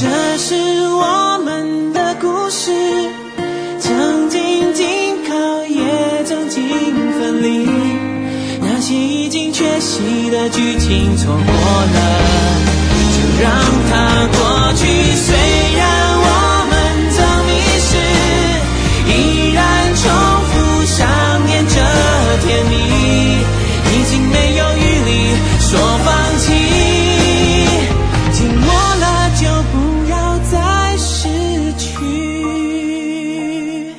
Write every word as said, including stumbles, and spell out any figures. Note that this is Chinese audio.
这是我们的故事，曾经紧靠也曾经分离，那些已经缺席的剧情错过了，就让它过去，随